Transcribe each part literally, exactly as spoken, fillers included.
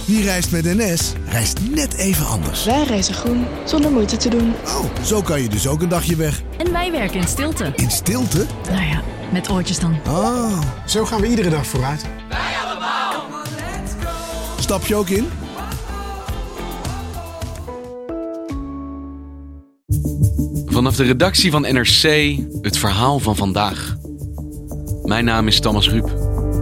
Wie reist met N S, reist net even anders. Wij reizen groen, zonder moeite te doen. Oh, zo kan je dus ook een dagje weg. En wij werken in stilte. In stilte? Nou ja, met oortjes dan. Oh. Zo gaan we iedere dag vooruit. Wij allemaal. Stap je ook in? Vanaf de redactie van N R C, het verhaal van vandaag. Mijn naam is Thomas Ruip.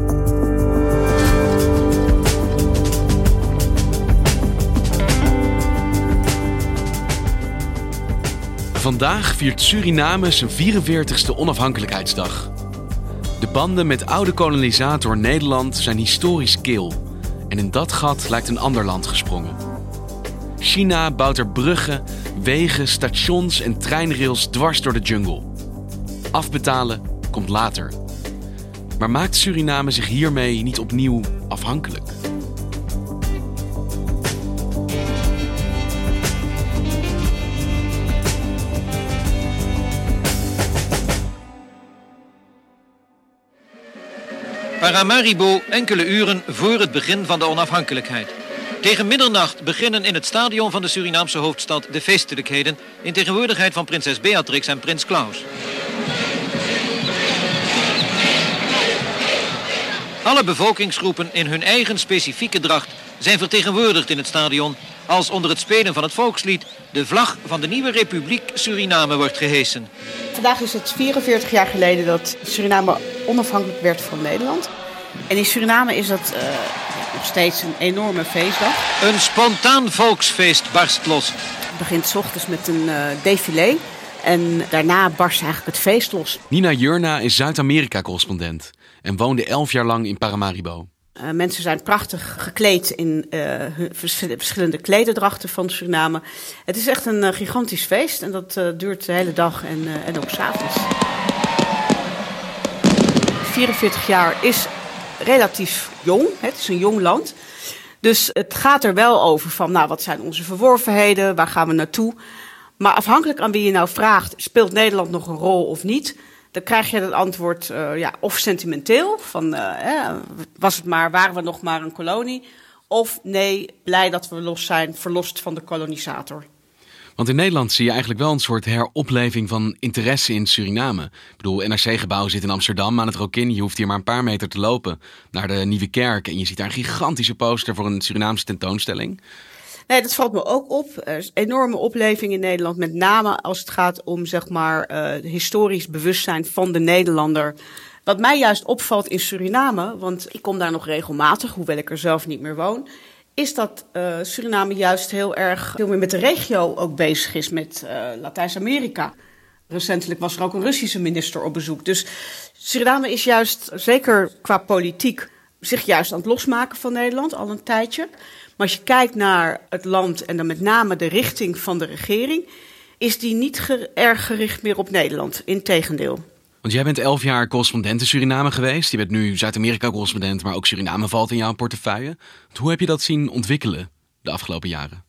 Vandaag viert Suriname zijn vierenveertigste onafhankelijkheidsdag. De banden met oude kolonisator Nederland zijn historisch kil. En in dat gat lijkt een ander land gesprongen. China bouwt er bruggen, wegen, stations en treinrails dwars door de jungle. Afbetalen komt later. Maar maakt Suriname zich hiermee niet opnieuw afhankelijk? Paramaribo enkele uren voor het begin van de onafhankelijkheid. Tegen middernacht beginnen in het stadion van de Surinaamse hoofdstad de feestelijkheden in tegenwoordigheid van prinses Beatrix en prins Klaus. Alle bevolkingsgroepen in hun eigen specifieke dracht zijn vertegenwoordigd in het stadion als onder het spelen van het volkslied de vlag van de nieuwe Republiek Suriname wordt gehesen. Vandaag is het vierenveertig jaar geleden dat Suriname onafhankelijk werd van Nederland. En in Suriname is dat uh, nog steeds een enorme feestdag. Een spontaan volksfeest barst los. Het begint 's ochtends met een uh, défilé en daarna barst eigenlijk het feest los. Nina Jurna is Zuid-Amerika-correspondent en woonde elf jaar lang in Paramaribo. Uh, mensen zijn prachtig gekleed in uh, hun verschillende klederdrachten van Suriname. Het is echt een uh, gigantisch feest en dat uh, duurt de hele dag en, uh, en ook 's avonds. vierenveertig jaar is relatief jong, hè? Het is een jong land. Dus het gaat er wel over van, nou, wat zijn onze verworvenheden, waar gaan we naartoe? Maar afhankelijk aan wie je nou vraagt, speelt Nederland nog een rol of niet? Dan krijg je het antwoord, uh, ja, of sentimenteel, van uh, hè, was het maar, waren we nog maar een kolonie? Of nee, blij dat we los zijn, verlost van de kolonisator. Want in Nederland zie je eigenlijk wel een soort heropleving van interesse in Suriname. Ik bedoel, N R C-gebouw zit in Amsterdam aan het Rokin. Je hoeft hier maar een paar meter te lopen naar de Nieuwe Kerk. En je ziet daar een gigantische poster voor een Surinaamse tentoonstelling. Nee, dat valt me ook op. Er is een enorme opleving in Nederland. Met name als het gaat om, zeg maar, uh, historisch bewustzijn van de Nederlander. Wat mij juist opvalt in Suriname, want ik kom daar nog regelmatig, hoewel ik er zelf niet meer woon, is dat uh, Suriname juist heel erg veel meer met de regio ook bezig is, met uh, Latijns-Amerika. Recentelijk was er ook een Russische minister op bezoek. Dus Suriname is juist, zeker qua politiek, zich juist aan het losmaken van Nederland, al een tijdje. Maar als je kijkt naar het land en dan met name de richting van de regering, is die niet ge- erg gericht meer op Nederland. Integendeel. Want jij bent elf jaar correspondent in Suriname geweest. Je bent nu Zuid-Amerika-correspondent, maar ook Suriname valt in jouw portefeuille. Hoe heb je dat zien ontwikkelen de afgelopen jaren?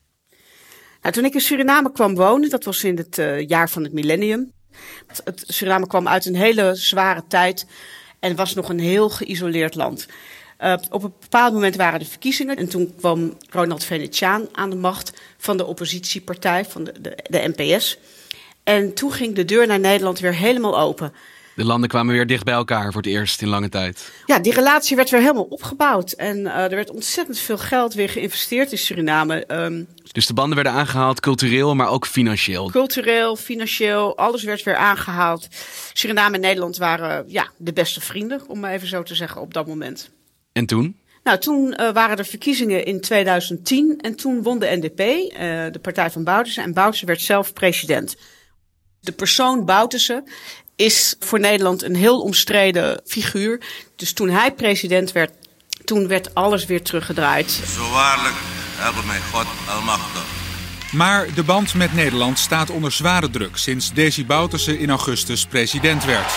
Nou, toen ik in Suriname kwam wonen, dat was in het uh, jaar van het millennium. Het Suriname kwam uit een hele zware tijd en was nog een heel geïsoleerd land. Uh, op een bepaald moment waren de verkiezingen en toen kwam Ronald Venetiaan aan de macht van de oppositiepartij, van de, de, de N P S. En toen ging de deur naar Nederland weer helemaal open. De landen kwamen weer dicht bij elkaar voor het eerst in lange tijd. Ja, die relatie werd weer helemaal opgebouwd. En uh, er werd ontzettend veel geld weer geïnvesteerd in Suriname. Um, dus de banden werden aangehaald, cultureel, maar ook financieel. Cultureel, financieel, alles werd weer aangehaald. Suriname en Nederland waren ja, de beste vrienden, om maar even zo te zeggen, op dat moment. En toen? Nou, toen uh, waren er verkiezingen in tweeduizend tien en toen won de N D P, uh, de partij van Bouterse. En Bouterse werd zelf president. De persoon Bouterse is voor Nederland een heel omstreden figuur. Dus toen hij president werd, toen werd alles weer teruggedraaid. Zo waarlijk, help mij God almachtig. Maar de band met Nederland staat onder zware druk sinds Desi Bouterse in augustus president werd.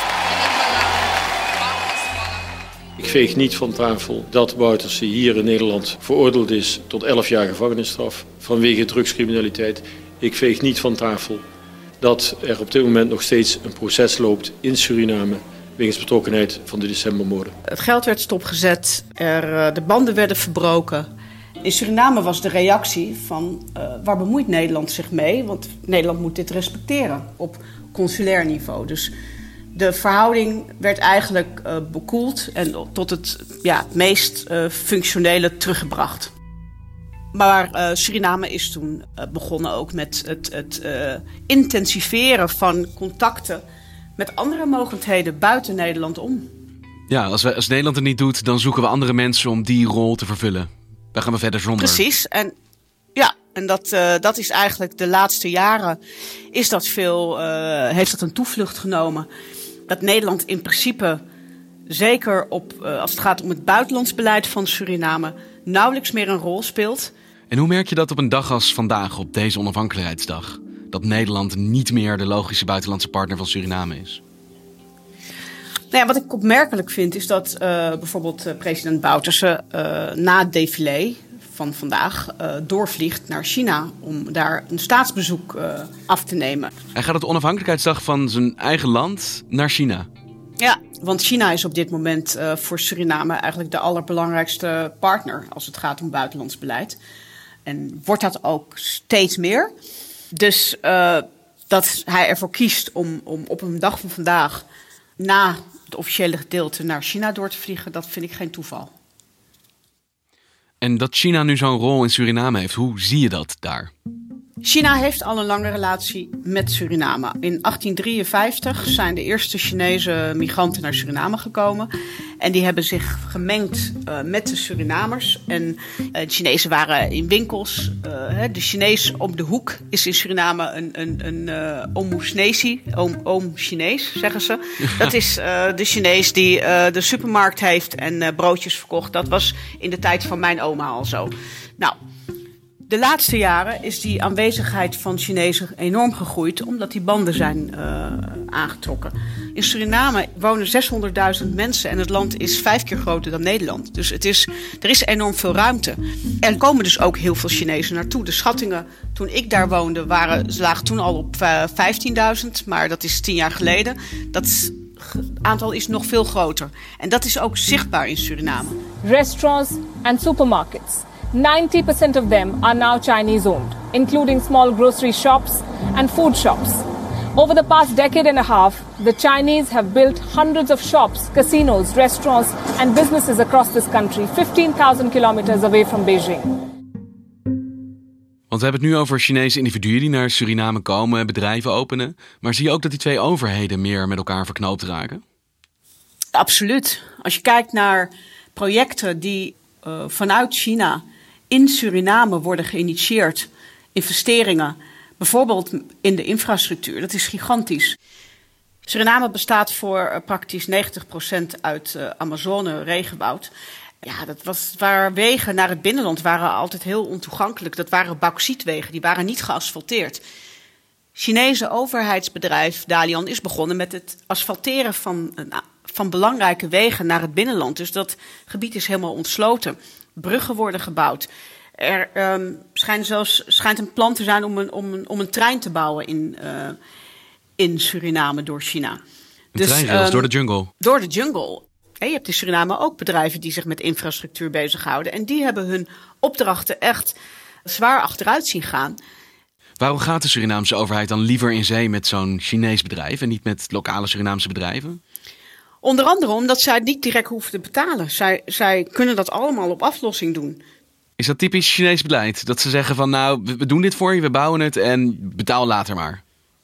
Ik veeg niet van tafel dat Bouterse hier in Nederland veroordeeld is tot elf jaar gevangenisstraf vanwege drugscriminaliteit. Ik veeg niet van tafel dat er op dit moment nog steeds een proces loopt in Suriname wegens betrokkenheid van de decembermoorden. Het geld werd stopgezet, er, de banden werden verbroken In Suriname was de reactie van, uh, waar bemoeit Nederland zich mee? Want Nederland moet dit respecteren op consulair niveau. Dus de verhouding werd eigenlijk uh, bekoeld en tot het, ja, het meest uh, functionele teruggebracht. Maar uh, Suriname is toen uh, begonnen ook met het, het uh, intensiveren van contacten met andere mogelijkheden buiten Nederland om. Ja, als, we, als Nederland het niet doet, dan zoeken we andere mensen om die rol te vervullen. Dan gaan we verder zonder. Precies. En ja, en dat, uh, dat is eigenlijk de laatste jaren is dat veel, uh, heeft dat een toevlucht genomen. Dat Nederland in principe, zeker op, uh, als het gaat om het buitenlands beleid van Suriname, nauwelijks meer een rol speelt. En hoe merk je dat op een dag als vandaag, op deze onafhankelijkheidsdag? Dat Nederland niet meer de logische buitenlandse partner van Suriname is? Nou ja, wat ik opmerkelijk vind is dat uh, bijvoorbeeld uh, president Bouterse uh, na het défilé van vandaag uh, doorvliegt naar China om daar een staatsbezoek uh, af te nemen. Hij gaat op de onafhankelijkheidsdag van zijn eigen land naar China. Ja, want China is op dit moment uh, voor Suriname eigenlijk de allerbelangrijkste partner als het gaat om buitenlands beleid. En wordt dat ook steeds meer. Dus uh, dat hij ervoor kiest om, om op een dag van vandaag na het officiële gedeelte naar China door te vliegen, dat vind ik geen toeval. En dat China nu zo'n rol in Suriname heeft, hoe zie je dat daar? China heeft al een lange relatie met Suriname. In achttien drieënvijftig zijn de eerste Chinese migranten naar Suriname gekomen. En die hebben zich gemengd uh, met de Surinamers. En uh, de Chinezen waren in winkels. Uh, de Chinees om de hoek is in Suriname een, een, een uh, oom Chinesi, oom, oom Chinees, zeggen ze. Dat is uh, de Chinees die uh, de supermarkt heeft en uh, broodjes verkocht. Dat was in de tijd van mijn oma al zo. Nou, de laatste jaren is die aanwezigheid van Chinezen enorm gegroeid, omdat die banden zijn uh, aangetrokken. In Suriname wonen zeshonderdduizend mensen en het land is vijf keer groter dan Nederland. Dus het is, er is enorm veel ruimte. Er komen dus ook heel veel Chinezen naartoe. De schattingen toen ik daar woonde waren, ze lagen toen al op uh, vijftienduizend, maar dat is tien jaar geleden. Dat aantal is nog veel groter. En dat is ook zichtbaar in Suriname. Restaurants and supermarkets. ninety percent of them are now Chinese-owned, including small grocery shops and food shops. Over the past decade and a half, the Chinese have built hundreds of shops, casinos, restaurants and businesses across this country, fifteen thousand kilometers away from Beijing. Want we hebben het nu over Chinese individuen die naar Suriname komen, bedrijven openen. Maar zie je ook dat die twee overheden meer met elkaar verknoopt raken? Absoluut. Als je kijkt naar projecten die uh, vanuit China in Suriname worden geïnitieerd, investeringen, bijvoorbeeld in de infrastructuur, dat is gigantisch. Suriname bestaat voor uh, praktisch negentig procent uit uh, Amazone regenwoud. Ja, dat was, waar wegen naar het binnenland waren altijd heel ontoegankelijk. Dat waren bauxietwegen, die waren niet geasfalteerd. Chinese overheidsbedrijf Dalian is begonnen met het asfalteren van, van belangrijke wegen naar het binnenland. Dus dat gebied is helemaal ontsloten. Bruggen worden gebouwd. Er um, schijnt zelfs schijnt een plan te zijn om een, om een, om een trein te bouwen in, uh, in Suriname door China. Een dus, treinrails um, door de jungle? Door de jungle. Hey, je hebt in Suriname ook bedrijven die zich met infrastructuur bezighouden. En die hebben hun opdrachten echt zwaar achteruit zien gaan. Waarom gaat de Surinaamse overheid dan liever in zee met zo'n Chinees bedrijf en niet met lokale Surinaamse bedrijven? Onder andere omdat zij het niet direct hoeven te betalen. Zij, zij kunnen dat allemaal op aflossing doen. Is dat typisch Chinees beleid? Dat ze zeggen van nou, we doen dit voor je, we bouwen het en betaal later maar.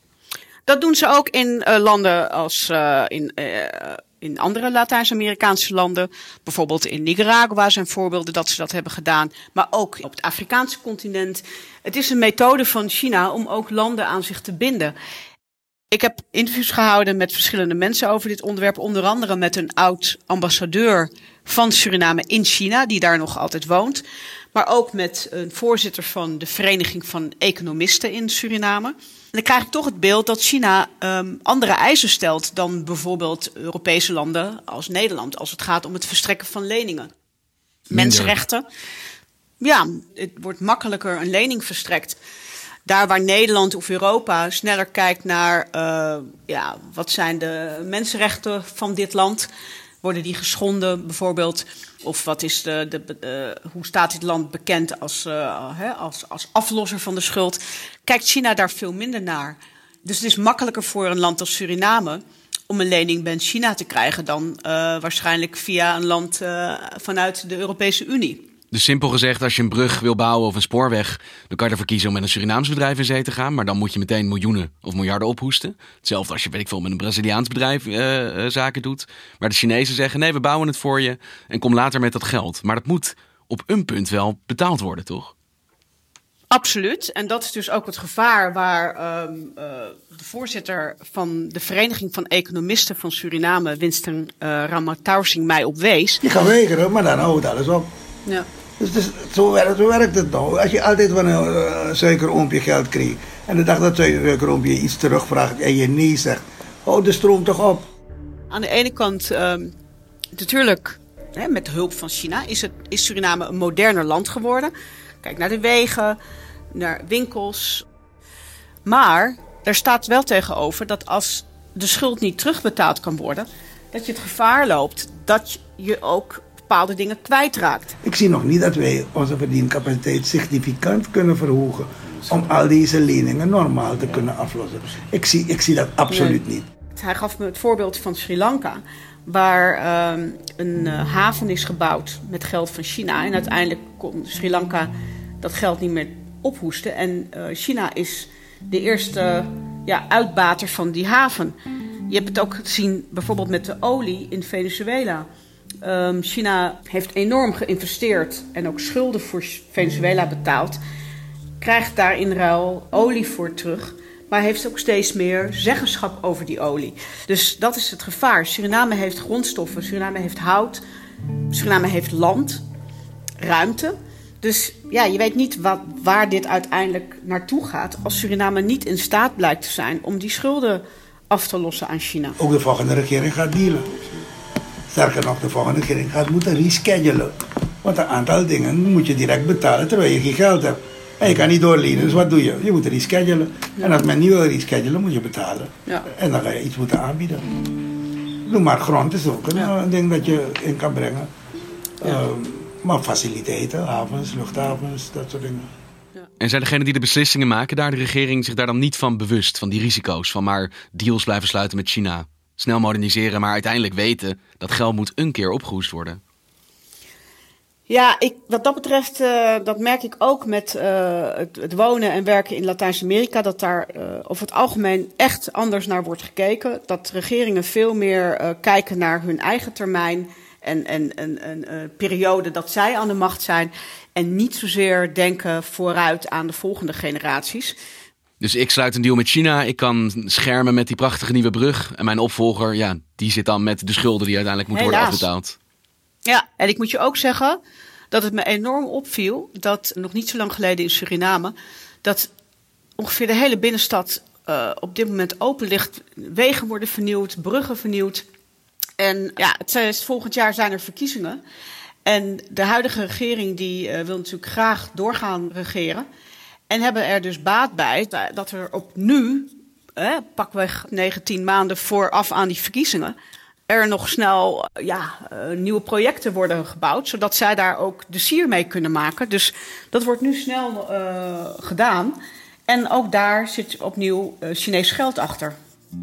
Dat doen ze ook in uh, landen als uh, in, uh, in andere Latijns-Amerikaanse landen. Bijvoorbeeld in Nicaragua zijn voorbeelden dat ze dat hebben gedaan. Maar ook op het Afrikaanse continent. Het is een methode van China om ook landen aan zich te binden. Ik heb interviews gehouden met verschillende mensen over dit onderwerp. Onder andere met een oud-ambassadeur van Suriname in China, die daar nog altijd woont. Maar ook met een voorzitter van de Vereniging van Economisten in Suriname. En dan krijg ik toch het beeld dat China um, andere eisen stelt dan bijvoorbeeld Europese landen als Nederland, als het gaat om het verstrekken van leningen. Minder. Mensenrechten. Ja, het wordt makkelijker een lening verstrekt. Daar waar Nederland of Europa sneller kijkt naar uh, ja, wat zijn de mensenrechten van dit land, Worden die geschonden bijvoorbeeld? Of wat is de, de, uh, hoe staat dit land bekend als, uh, hè, als, als aflosser van de schuld? Kijkt China daar veel minder naar. Dus het is makkelijker voor een land als Suriname om een lening bij China te krijgen dan uh, waarschijnlijk via een land uh, vanuit de Europese Unie. Dus simpel gezegd, als je een brug wil bouwen of een spoorweg, dan kan je ervoor kiezen om met een Surinaams bedrijf in zee te gaan. Maar dan moet je meteen miljoenen of miljarden ophoesten. Hetzelfde als je, weet ik veel, met een Braziliaans bedrijf uh, uh, zaken doet. Maar de Chinezen zeggen, nee, we bouwen het voor je en kom later met dat geld. Maar dat moet op een punt wel betaald worden, toch? Absoluut. En dat is dus ook het gevaar waar um, uh, de voorzitter van de Vereniging van Economisten van Suriname, Winston uh, Ramatausing, mij op wees. Je gaat weigeren, maar dan houdt alles op. Ja. Dus, dus zo, werkt, zo werkt het nou. Als je altijd van een uh, suikeroompje geld kreeg en de dag dat suikeroompje iets terugvraagt en je nee zegt, houd de stroom toch op. Aan de ene kant, um, natuurlijk, hè, met de hulp van China, is, het, is Suriname een moderner land geworden. Kijk naar de wegen, naar winkels. Maar er staat wel tegenover dat als de schuld niet terugbetaald kan worden, dat je het gevaar loopt dat je ook bepaalde dingen kwijtraakt. Ik zie nog niet dat wij onze verdiencapaciteit significant kunnen verhogen om al deze leningen normaal te kunnen aflossen. Ik zie, ik zie dat absoluut nee. niet. Hij gaf me het voorbeeld van Sri Lanka, waar um, een uh, haven is gebouwd met geld van China. En uiteindelijk kon Sri Lanka dat geld niet meer ophoesten. En uh, China is de eerste ja, uitbater van die haven. Je hebt het ook gezien bijvoorbeeld met de olie in Venezuela. Um, China heeft enorm geïnvesteerd en ook schulden voor Venezuela betaald. Krijgt daar in ruil olie voor terug, maar heeft ook steeds meer zeggenschap over die olie. Dus dat is het gevaar. Suriname heeft grondstoffen, Suriname heeft hout, Suriname heeft land, ruimte. Dus ja, je weet niet wat, waar dit uiteindelijk naartoe gaat als Suriname niet in staat blijkt te zijn om die schulden af te lossen aan China. Ook de volgende regering gaat dealen. Sterker nog, de volgende regering gaat moeten reschedulen. Want een aantal dingen moet je direct betalen terwijl je geen geld hebt. En je kan niet doorlenen, dus wat doe je? Je moet reschedulen. Ja. En als men niet wil reschedulen, moet je betalen. Ja. En dan ga je iets moeten aanbieden. Doe maar grond is ook een, ja. een ding dat je in kan brengen. Ja. Um, maar faciliteiten, havens, luchthavens, dat soort dingen. Ja. En zijn degenen die de beslissingen maken daar, de regering, zich daar dan niet van bewust, van die risico's, van maar deals blijven sluiten met China? Snel moderniseren, maar uiteindelijk weten dat geld moet een keer opgehoest worden. Ja, ik, wat dat betreft, uh, dat merk ik ook met uh, het, het wonen en werken in Latijns-Amerika, dat daar uh, over het algemeen echt anders naar wordt gekeken. Dat regeringen veel meer uh, kijken naar hun eigen termijn en, en, en, en uh, periode dat zij aan de macht zijn. En niet zozeer denken vooruit aan de volgende generaties. Dus ik sluit een deal met China, ik kan schermen met die prachtige nieuwe brug. En mijn opvolger, ja, die zit dan met de schulden die uiteindelijk moeten Helaas. worden afbetaald. Ja, en ik moet je ook zeggen dat het me enorm opviel dat nog niet zo lang geleden in Suriname, dat ongeveer de hele binnenstad uh, op dit moment open ligt. Wegen worden vernieuwd, bruggen vernieuwd. En ja, het is, volgend jaar zijn er verkiezingen. En de huidige regering die uh, wil natuurlijk graag doorgaan regeren. En hebben er dus baat bij dat er op nu, eh, pakweg negentien maanden vooraf aan die verkiezingen, er nog snel ja, uh, nieuwe projecten worden gebouwd, zodat zij daar ook de sier mee kunnen maken. Dus dat wordt nu snel uh, gedaan. En ook daar zit opnieuw uh, Chinees geld achter.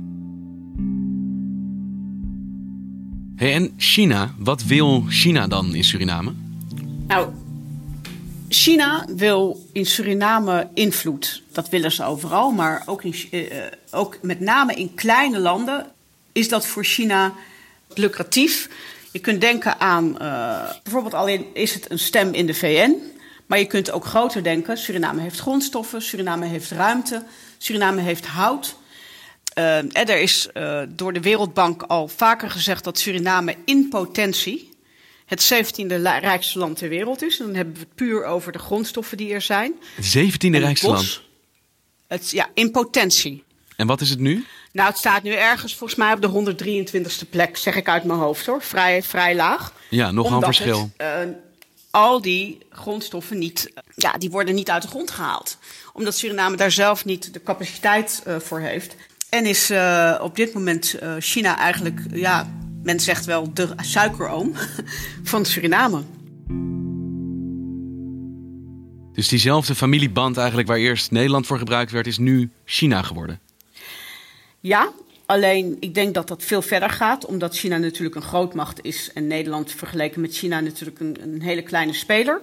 Hey, en China, wat wil China dan in Suriname? Nou, China wil in Suriname invloed. Dat willen ze overal, maar ook, in, uh, ook met name in kleine landen is dat voor China lucratief. Je kunt denken aan, uh, bijvoorbeeld alleen is het een stem in de V N. Maar je kunt ook groter denken. Suriname heeft grondstoffen, Suriname heeft ruimte, Suriname heeft hout. Uh, en er is uh, door de Wereldbank al vaker gezegd dat Suriname in potentie het zeventiende rijkste land ter wereld is. En dan hebben we het puur over de grondstoffen die er zijn. Het zeventiende rijkste land? Het, ja, in potentie. En wat is het nu? Nou, het staat nu ergens volgens mij op de honderddrieëntwintigste plek, zeg ik uit mijn hoofd hoor. Vrij, vrij laag. Ja, nog een verschil. Het, uh, al die grondstoffen niet, uh, ja, die worden niet uit de grond gehaald. Omdat Suriname daar zelf niet de capaciteit uh, voor heeft. En is uh, op dit moment uh, China eigenlijk ja, men zegt wel de suikeroom van Suriname. Dus diezelfde familieband eigenlijk waar eerst Nederland voor gebruikt werd, is nu China geworden? Ja, alleen ik denk dat dat veel verder gaat, omdat China natuurlijk een grootmacht is en Nederland vergeleken met China natuurlijk een, een hele kleine speler.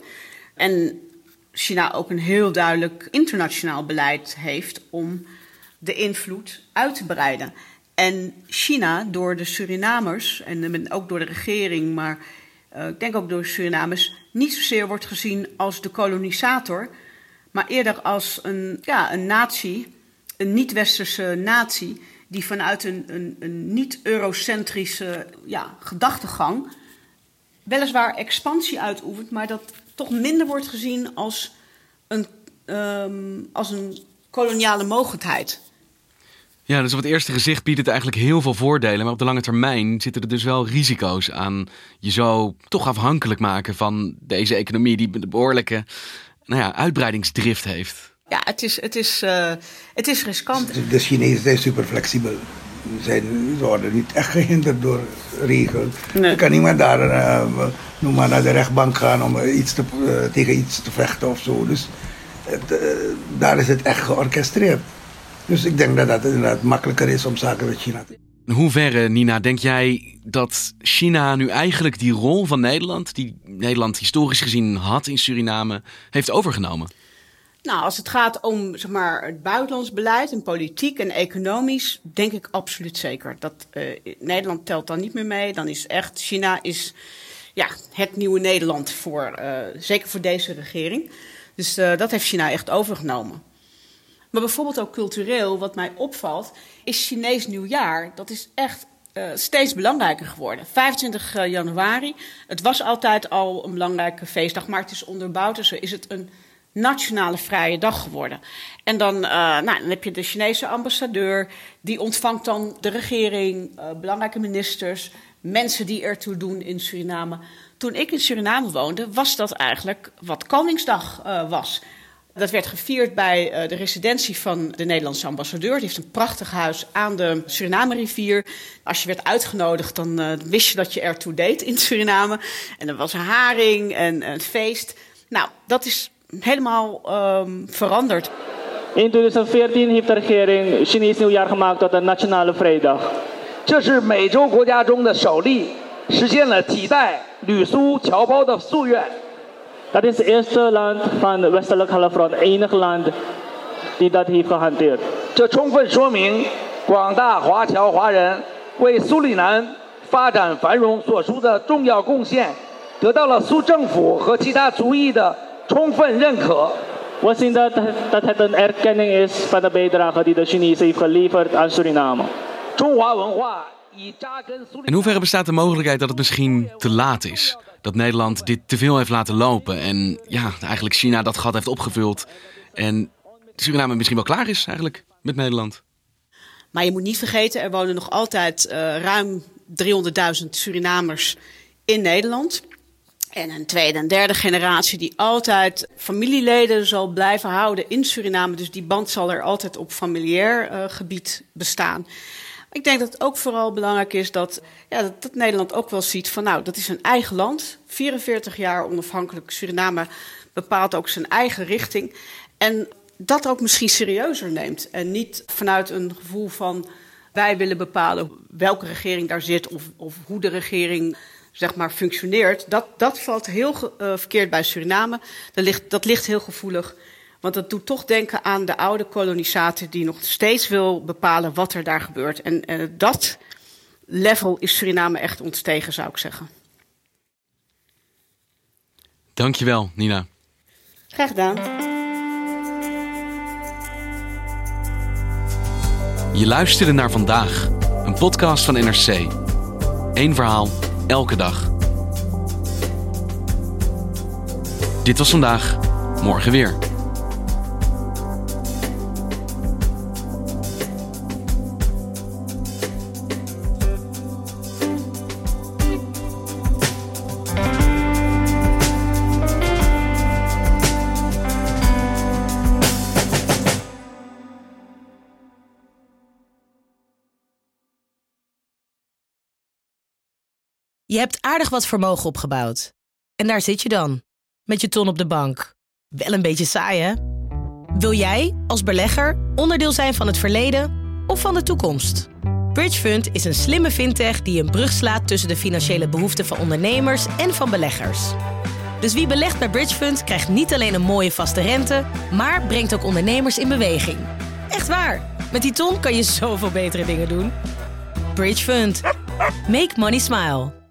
En China ook een heel duidelijk internationaal beleid heeft om de invloed uit te breiden. En China door de Surinamers, en ook door de regering, maar uh, ik denk ook door de Surinamers, niet zozeer wordt gezien als de kolonisator, maar eerder als een, ja, een natie, een niet-westerse natie, die vanuit een, een, een niet-eurocentrische ja, gedachtegang weliswaar expansie uitoefent, maar dat toch minder wordt gezien als een, um, als een koloniale mogendheid. Ja, dus op het eerste gezicht biedt het eigenlijk heel veel voordelen, maar op de lange termijn zitten er dus wel risico's aan je zo toch afhankelijk maken van deze economie die een behoorlijke nou ja, uitbreidingsdrift heeft. Ja, het is, het is, uh, het is riskant. De Chinezen zijn super flexibel. Ze, zijn, ze worden niet echt gehinderd door regels. Nee. Je kan niemand daar uh, noem maar naar de rechtbank gaan om iets te, uh, tegen iets te vechten of zo. Dus het, uh, daar is het echt georchestreerd. Dus ik denk dat dat inderdaad makkelijker is om zaken met China te doen. In hoeverre, Nina, denk jij dat China nu eigenlijk die rol van Nederland, die Nederland historisch gezien had in Suriname, heeft overgenomen? Nou, als het gaat om zeg maar, het buitenlands beleid en politiek en economisch, denk ik absoluut zeker. Dat uh, Nederland telt dan niet meer mee. Dan is echt, China is ja, het nieuwe Nederland, voor, uh, zeker voor deze regering. Dus uh, dat heeft China echt overgenomen. Maar bijvoorbeeld ook cultureel, wat mij opvalt, is Chinees nieuwjaar. Dat is echt uh, steeds belangrijker geworden. vijfentwintig januari, het was altijd al een belangrijke feestdag, maar het is onder Bouterse is het een nationale vrije dag geworden. En dan, uh, nou, dan heb je de Chinese ambassadeur, die ontvangt dan de regering, uh, belangrijke ministers, mensen die ertoe doen in Suriname. Toen ik in Suriname woonde, was dat eigenlijk wat Koningsdag uh, was. Dat werd gevierd bij uh, de residentie van de Nederlandse ambassadeur. Die heeft een prachtig huis aan de Suriname-rivier. Als je werd uitgenodigd, dan uh, wist je dat je ertoe deed in Suriname. En er was een haring en een feest. Nou, dat is helemaal um, veranderd. In twintig veertien heeft de regering Chinees nieuwjaar gemaakt tot een nationale vrijdag. 这是美洲国家中的首例，实现了几代吕苏侨胞的夙愿。 Dat is het eerste land van de westelijk halfrond, enig land die dat heeft gehanteerd. 这充分说明广大华侨华人为苏里南发展繁荣所出的重要贡献，得到了苏政府和其他族裔的充分认可。 We zien dat, dat het een erkenning is van de bijdrage die de Chinezen heeft geleverd aan Suriname. 中华文化 In hoeverre bestaat de mogelijkheid dat het misschien te laat is? Dat Nederland dit te veel heeft laten lopen en ja, eigenlijk China dat gat heeft opgevuld. En Suriname misschien wel klaar is eigenlijk met Nederland. Maar je moet niet vergeten, er wonen nog altijd uh, ruim driehonderdduizend Surinamers in Nederland. En een tweede en derde generatie die altijd familieleden zal blijven houden in Suriname. Dus die band zal er altijd op familiair uh, gebied bestaan. Ik denk dat het ook vooral belangrijk is dat, ja, dat, dat Nederland ook wel ziet van nou, dat is een eigen land. vierenveertig jaar onafhankelijk. Suriname bepaalt ook zijn eigen richting. En dat ook misschien serieuzer neemt. En niet vanuit een gevoel van wij willen bepalen welke regering daar zit of, of hoe de regering zeg maar functioneert. Dat, dat valt heel uh, verkeerd bij Suriname. Dat ligt, dat ligt heel gevoelig. Want dat doet toch denken aan de oude kolonisator die nog steeds wil bepalen wat er daar gebeurt. En uh, dat level is Suriname echt ontstegen, zou ik zeggen. Dankjewel, Nina. Graag gedaan. Je luisterde naar Vandaag, een podcast van N R C. Eén verhaal, elke dag. Dit was Vandaag, morgen weer. Je hebt aardig wat vermogen opgebouwd. En daar zit je dan, met je ton op de bank. Wel een beetje saai, hè? Wil jij, als belegger, onderdeel zijn van het verleden of van de toekomst? Bridgefund is een slimme fintech die een brug slaat tussen de financiële behoeften van ondernemers en van beleggers. Dus wie belegt bij Bridgefund krijgt niet alleen een mooie vaste rente, maar brengt ook ondernemers in beweging. Echt waar, met die ton kan je zoveel betere dingen doen. Bridgefund. Make money smile.